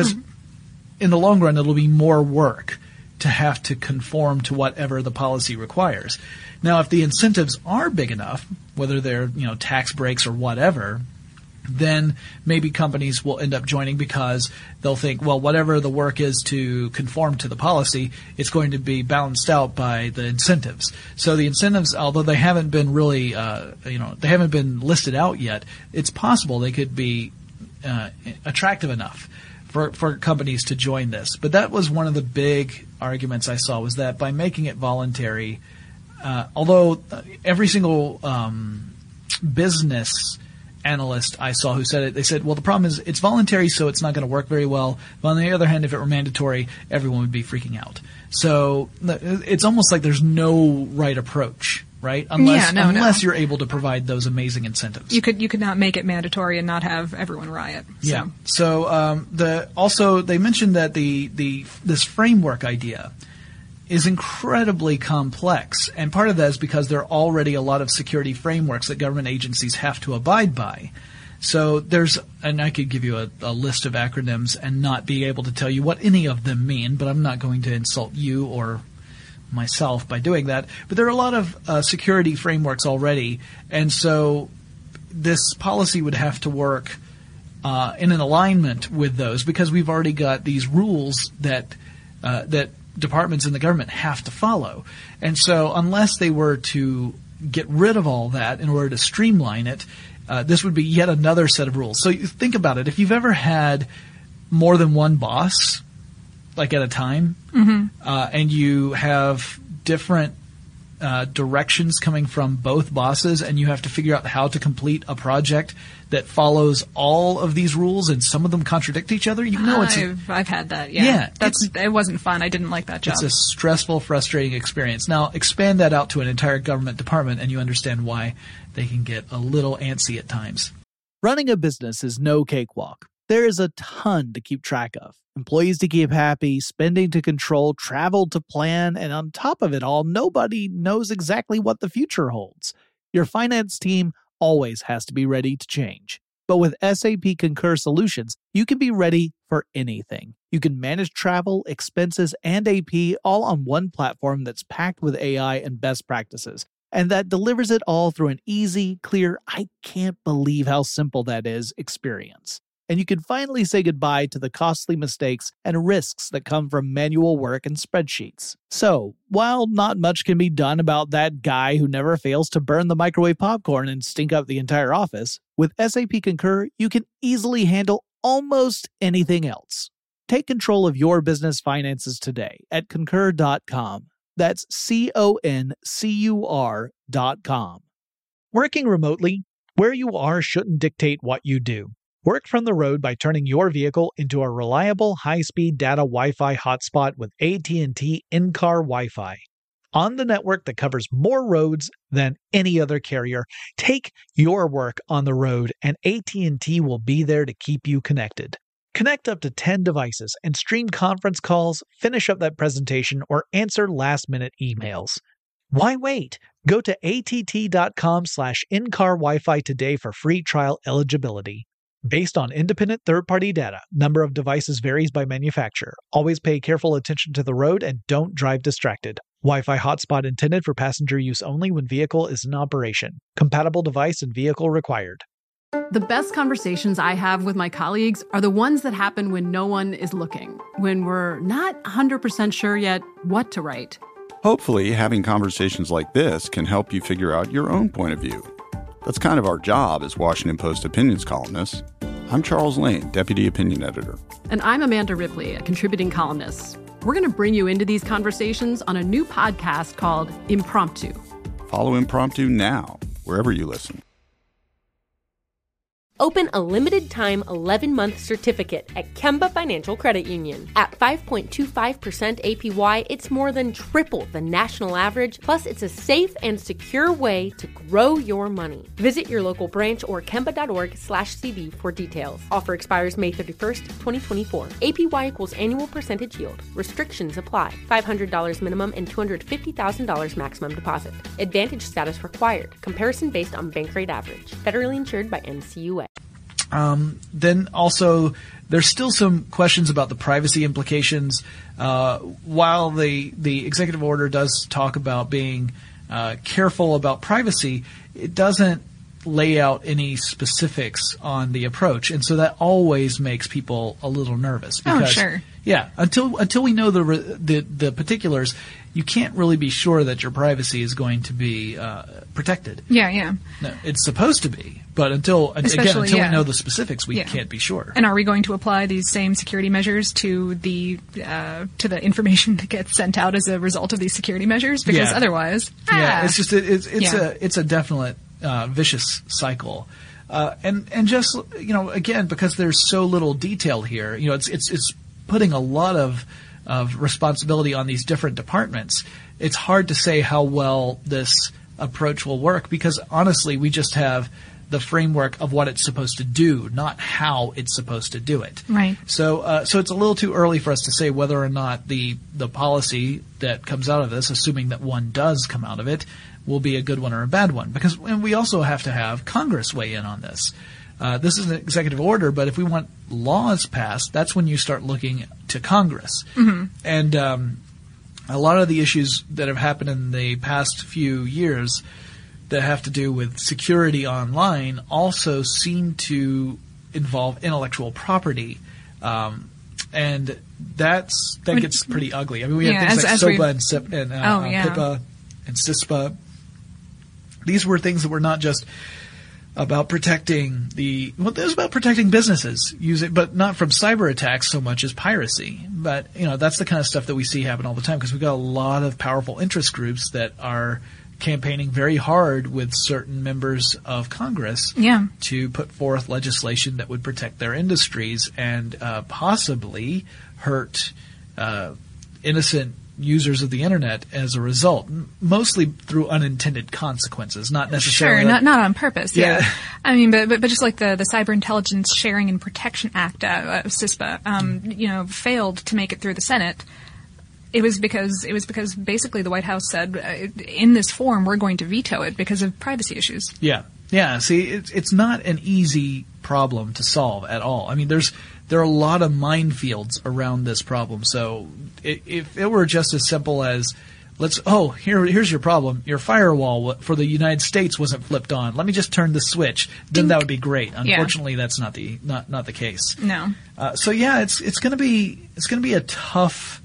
in the long run it'll be more work to have to conform to whatever the policy requires. Now, if the incentives are big enough, whether they're, tax breaks or whatever, then maybe companies will end up joining because they'll think, well, whatever the work is to conform to the policy, it's going to be balanced out by the incentives. So the incentives, although they haven't been really, they haven't been listed out yet, it's possible they could be attractive enough for companies to join this. But that was one of the big arguments I saw, was that by making it voluntary, although every single business analyst I saw who said it, they said, well, the problem is it's voluntary, so it's not going to work very well. But on the other hand, if it were mandatory, everyone would be freaking out. So it's almost like there's no right approach, right? Unless you're able to provide those amazing incentives. You could not make it mandatory and not have everyone riot. So. Yeah. So also they mentioned that this framework idea is incredibly complex, and part of that is because there are already a lot of security frameworks that government agencies have to abide by. So and I could give you a list of acronyms and not be able to tell you what any of them mean, but I'm not going to insult you or myself by doing that. But there are a lot of security frameworks already, and so this policy would have to work in an alignment with those, because we've already got these rules that departments in the government have to follow. And so unless they were to get rid of all that in order to streamline it, this would be yet another set of rules. So you think about it. If you've ever had more than one boss, like at a time, and you have different directions coming from both bosses, and you have to figure out how to complete a project that follows all of these rules, and some of them contradict each other. I've had that. Yeah, it wasn't fun. I didn't like that job. It's a stressful, frustrating experience. Now expand that out to an entire government department, and you understand why they can get a little antsy at times. Running a business is no cakewalk. There is a ton to keep track of. Employees to keep happy, spending to control, travel to plan, and on top of it all, nobody knows exactly what the future holds. Your finance team always has to be ready to change. But with SAP Concur Solutions, you can be ready for anything. You can manage travel, expenses, and AP all on one platform that's packed with AI and best practices, and that delivers it all through an easy, clear, I can't believe how simple that is experience. And you can finally say goodbye to the costly mistakes and risks that come from manual work and spreadsheets. So, while not much can be done about that guy who never fails to burn the microwave popcorn and stink up the entire office, with SAP Concur, you can easily handle almost anything else. Take control of your business finances today at Concur.com. That's CONCUR.com. Working remotely, where you are shouldn't dictate what you do. Work from the road by turning your vehicle into a reliable high-speed data Wi-Fi hotspot with AT&T in-car Wi-Fi. On the network that covers more roads than any other carrier, take your work on the road and AT&T will be there to keep you connected. Connect up to 10 devices and stream conference calls, finish up that presentation, or answer last-minute emails. Why wait? Go to att.com/in-car Wi-Fi today for free trial eligibility. Based on independent third-party data, number of devices varies by manufacturer. Always pay careful attention to the road and don't drive distracted. Wi-Fi hotspot intended for passenger use only when vehicle is in operation. Compatible device and vehicle required. The best conversations I have with my colleagues are the ones that happen when no one is looking, when we're not 100% sure yet what to write. Hopefully, having conversations like this can help you figure out your own point of view. That's kind of our job as Washington Post opinions columnists. I'm Charles Lane, Deputy Opinion Editor. And I'm Amanda Ripley, a contributing columnist. We're going to bring you into these conversations on a new podcast called Impromptu. Follow Impromptu now, wherever you listen. Open a limited-time 11-month certificate at Kemba Financial Credit Union. At 5.25% APY, it's more than triple the national average, plus it's a safe and secure way to grow your money. Visit your local branch or kemba.org/cb for details. Offer expires May 31st, 2024. APY equals annual percentage yield. Restrictions apply. $500 minimum and $250,000 maximum deposit. Advantage status required. Comparison based on bank rate average. Federally insured by NCUA. Then also, there's still some questions about the privacy implications. While the executive order does talk about being careful about privacy, it doesn't lay out any specifics on the approach, and so that always makes people a little nervous. Because, sure. Yeah, until we know the particulars, you can't really be sure that your privacy is going to be protected. Yeah. No, it's supposed to be, but until we know the specifics, we can't be sure. And are we going to apply these same security measures to the information that gets sent out as a result of these security measures? Because otherwise, it's just it's a definite vicious cycle. And just, again, because there's so little detail here, it's putting a lot of responsibility on these different departments. It's hard to say how well this approach will work because honestly, we just have the framework of what it's supposed to do, not how it's supposed to do it. Right. So it's a little too early for us to say whether or not the policy that comes out of this, assuming that one does come out of it, will be a good one or a bad one. And we also have to have Congress weigh in on this. This is an executive order, but if we want laws passed, that's when you start looking to Congress. Mm-hmm. And a lot of the issues that have happened in the past few years that have to do with security online also seem to involve intellectual property. And that gets pretty ugly. I mean, we have things like SOPA and HIPAA and CISPA. These were things that were not just about protecting it was about protecting businesses, but not from cyber attacks so much as piracy. But, that's the kind of stuff that we see happen all the time because we've got a lot of powerful interest groups that are campaigning very hard with certain members of Congress to put forth legislation that would protect their industries and possibly hurt innocent users of the internet as a result, mostly through unintended consequences, not necessarily. Sure, not on purpose. Yeah. I mean, but just like the Cyber Intelligence Sharing and Protection Act, CISPA, failed to make it through the Senate. It was because basically the White House said, in this form, we're going to veto it because of privacy issues. Yeah. See, it's not an easy problem to solve at all. I mean, there are a lot of minefields around this problem. So if it were just as simple as here's your problem. Your firewall for the United States wasn't flipped on. Let me just turn the switch. Then that would be great. Unfortunately, that's not the case. No. It's going to be a tough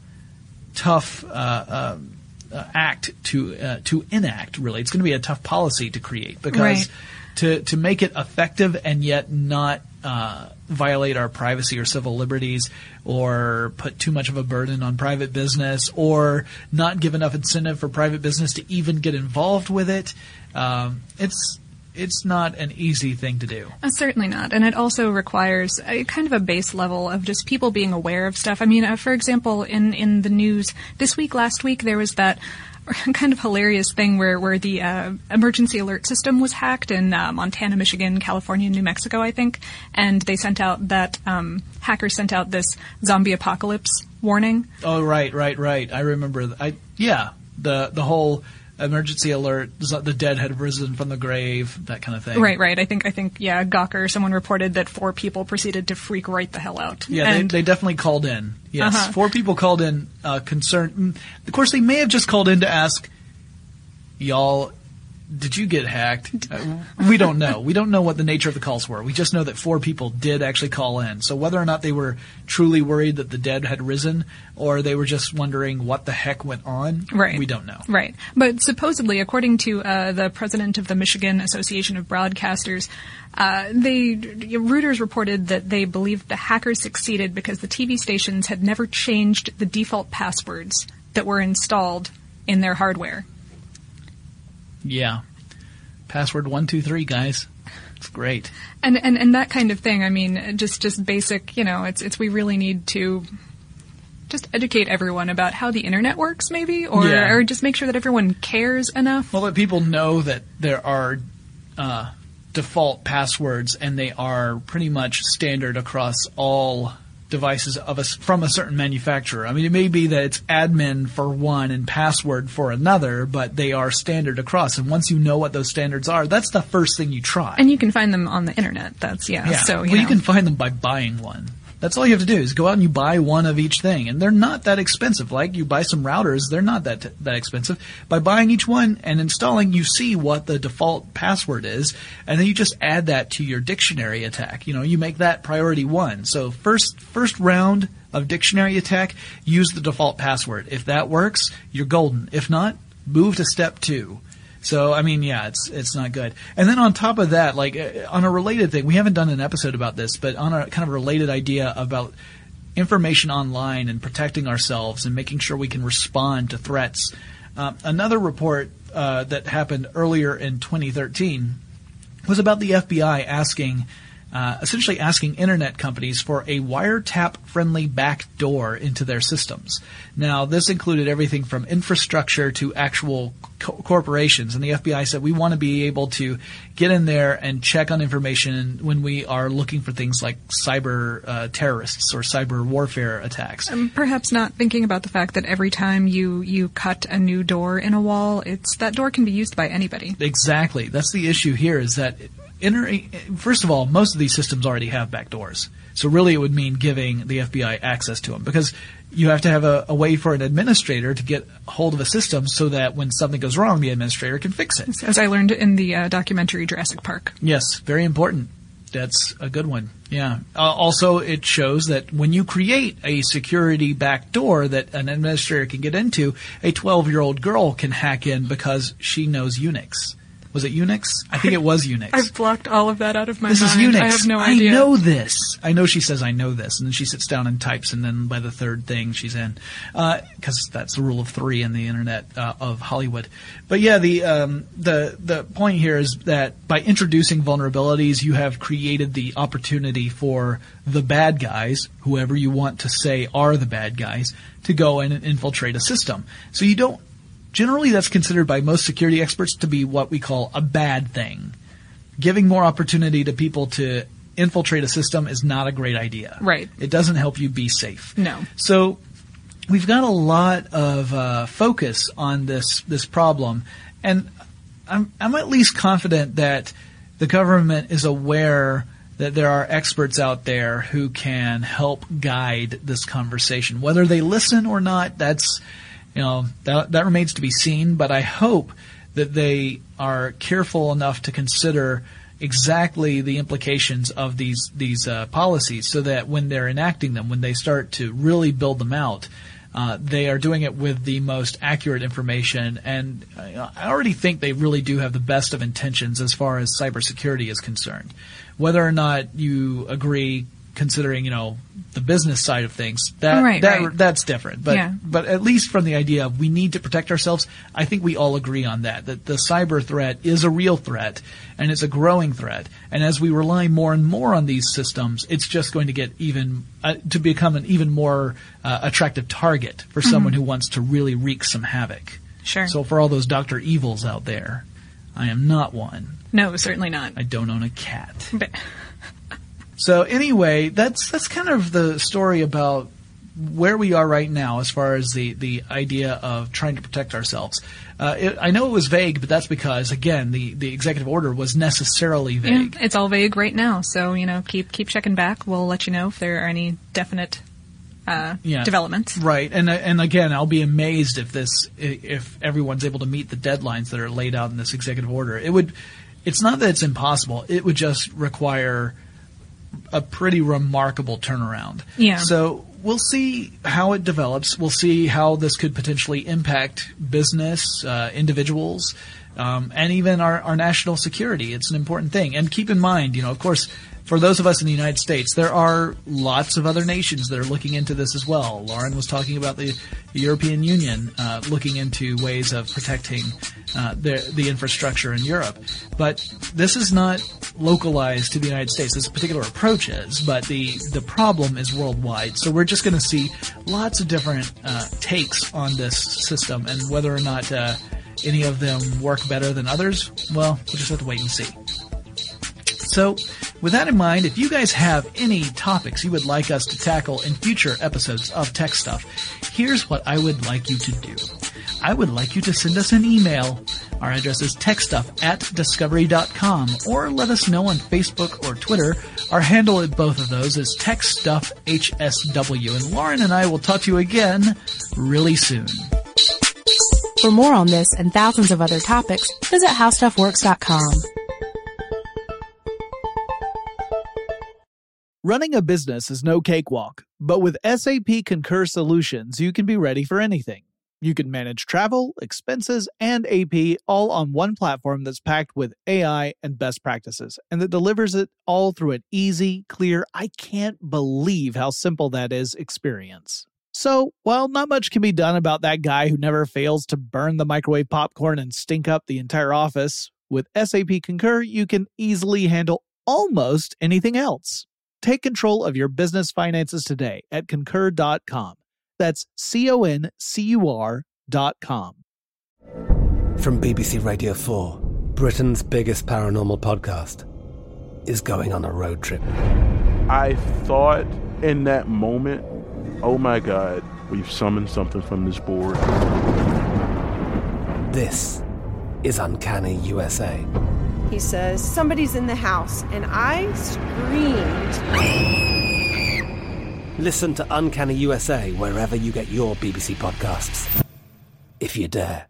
act to enact. Really, it's going to be a tough policy to create because to make it effective and yet not violate our privacy or civil liberties or put too much of a burden on private business or not give enough incentive for private business to even get involved with it. It's not an easy thing to do. Certainly not. And it also requires a kind of a base level of just people being aware of stuff. I mean, for example, in the news last week, there was that kind of hilarious thing where the emergency alert system was hacked in Montana, Michigan, California, New Mexico, I think. And they sent out hackers sent out this zombie apocalypse warning. Oh, right. I remember. The whole emergency alert, the dead had risen from the grave, that kind of thing. Right. I think, Gawker, someone reported that 4 people proceeded to freak right the hell out. Yeah, they definitely called in. Yes, 4 people called in concerned. Of course, they may have just called in to ask, y'all, did you get hacked? We don't know. We don't know what the nature of the calls were. We just know that 4 people did actually call in. So whether or not they were truly worried that the dead had risen or they were just wondering what the heck went on, we don't know. Right. But supposedly, according to the president of the Michigan Association of Broadcasters, Reuters reported that they believed the hackers succeeded because the TV stations had never changed the default passwords that were installed in their hardware. Yeah. Password 123, guys. It's great. And that kind of thing, I mean, just basic, we really need to just educate everyone about how the internet works maybe, or just make sure that everyone cares enough. Well, let people know that there are default passwords and they are pretty much standard across all devices from a certain manufacturer. I mean, it may be that it's admin for one and password for another, but they are standard across. And once you know what those standards are, that's the first thing you try. And you can find them on the internet. So you can find them by buying one. That's all you have to do is go out and you buy one of each thing. And they're not that expensive. Like you buy some routers, they're not that expensive. By buying each one and installing, you see what the default password is, and then you just add that to your dictionary attack. You make that priority 1. So first round of dictionary attack, use the default password. If that works, you're golden. If not, move to step 2. So, I mean, yeah, it's not good. And then on top of that, like, on a related thing, we haven't done an episode about this, but on a kind of related idea about information online and protecting ourselves and making sure we can respond to threats, another report that happened earlier in 2013 was about the FBI essentially asking internet companies for a wiretap-friendly backdoor into their systems. Now, this included everything from infrastructure to actual corporations, and the FBI said we want to be able to get in there and check on information when we are looking for things like cyber terrorists or cyber warfare attacks. Perhaps not thinking about the fact that every time you cut a new door in a wall, that door can be used by anybody. Exactly. That's the issue here, is that first of all, most of these systems already have backdoors. So really it would mean giving the FBI access to them, because you have to have a way for an administrator to get hold of a system so that when something goes wrong, the administrator can fix it. As I learned in the documentary Jurassic Park. Yes, very important. That's a good one. Yeah. Also, it shows that when you create a security backdoor that an administrator can get into, a 12-year-old girl can hack in because she knows Unix. Was it Unix? I think it was Unix. I've blocked all of that out of my mind. This is Unix. I have no idea. I know this. I know she says I know this, and then she sits down and types, and then by the third thing she's in, because that's the rule of 3 in the internet of Hollywood. But yeah, the point here is that by introducing vulnerabilities, you have created the opportunity for the bad guys, whoever you want to say are the bad guys, to go in and infiltrate a system. So you don't. Generally, that's considered by most security experts to be what we call a bad thing. Giving more opportunity to people to infiltrate a system is not a great idea. Right. It doesn't help you be safe. No. So we've got a lot of focus on this problem, and I'm at least confident that the government is aware that there are experts out there who can help guide this conversation. Whether they listen or not, that's that remains to be seen, but I hope that they are careful enough to consider exactly the implications of these policies, so that when they're enacting them, when they start to really build them out, they are doing it with the most accurate information. And I already think they really do have the best of intentions as far as cybersecurity is concerned. Whether or not you agree, considering the business side of things, that's different. But at least from the idea of we need to protect ourselves, I think we all agree on that the cyber threat is a real threat, and it's a growing threat. And as we rely more and more on these systems, it's just going to get to become an even more attractive target for someone who wants to really wreak some havoc. Sure. So for all those Dr. Evils out there, I am not one. No, certainly not. I don't own a cat. So anyway, that's kind of the story about where we are right now as far as the idea of trying to protect ourselves. I know it was vague, but that's because, again, the executive order was necessarily vague. Yeah, it's all vague right now, so keep checking back. We'll let you know if there are any definite developments. Right, and again, I'll be amazed if everyone's able to meet the deadlines that are laid out in this executive order. It's not that it's impossible. It would just require a pretty remarkable turnaround. Yeah. So we'll see how it develops. We'll see how this could potentially impact business, individuals, and even our national security. It's an important thing. And keep in mind, of course, for those of us in the United States, there are lots of other nations that are looking into this as well. Lauren was talking about the European Union looking into ways of protecting the infrastructure in Europe. But this is not localized to the United States. This particular approach is, but the problem is worldwide. So we're just going to see lots of different takes on this system, and whether or not any of them work better than others, well, we'll just have to wait and see. So With that in mind, if you guys have any topics you would like us to tackle in future episodes of Tech Stuff, here's what I would like you to do. I would like you to send us an email. Our address is techstuff@discovery.com, or let us know on Facebook or Twitter. Our handle at both of those is TechStuffHSW, and Lauren and I will talk to you again really soon. For more on this and thousands of other topics, visit howstuffworks.com. Running a business is no cakewalk, but with SAP Concur Solutions, you can be ready for anything. You can manage travel, expenses, and AP all on one platform that's packed with AI and best practices, and that delivers it all through an easy, clear, I can't believe how simple that is experience. So, while not much can be done about that guy who never fails to burn the microwave popcorn and stink up the entire office, with SAP Concur, you can easily handle almost anything else. Take control of your business finances today at Concur.com. That's CONCUR.com. From BBC Radio 4, Britain's biggest paranormal podcast is going on a road trip. I thought in that moment, oh my God, we've summoned something from this board. This is Uncanny USA. He says, somebody's in the house, and I screamed. Listen to Uncanny USA wherever you get your BBC podcasts, if you dare.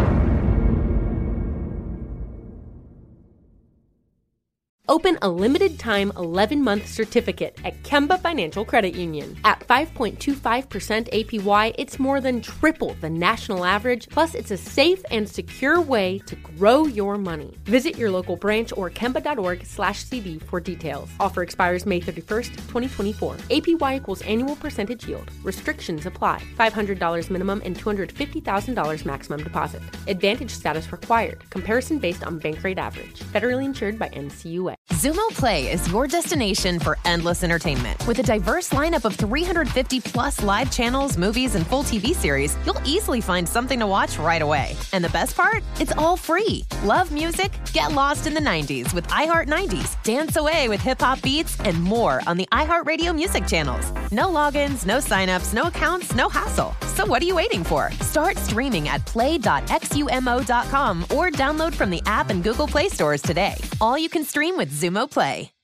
Open a limited-time 11-month certificate at Kemba Financial Credit Union. At 5.25% APY, it's more than triple the national average, plus it's a safe and secure way to grow your money. Visit your local branch or kemba.org/CD for details. Offer expires May 31st, 2024. APY equals annual percentage yield. Restrictions apply. $500 minimum and $250,000 maximum deposit. Advantage status required. Comparison based on bank rate average. Federally insured by NCUA. Xumo Play is your destination for endless entertainment. With a diverse lineup of 350 plus live channels, movies, and full TV series, you'll easily find something to watch right away. And the best part? It's all free. Love music? Get lost in the 90s with iHeart 90s. Dance away with hip-hop beats and more on the iHeartRadio music channels. No logins, no signups, no accounts, no hassle. So what are you waiting for? Start streaming at play.xumo.com or download from the app and Google Play stores today. All you can stream with Xumo Play.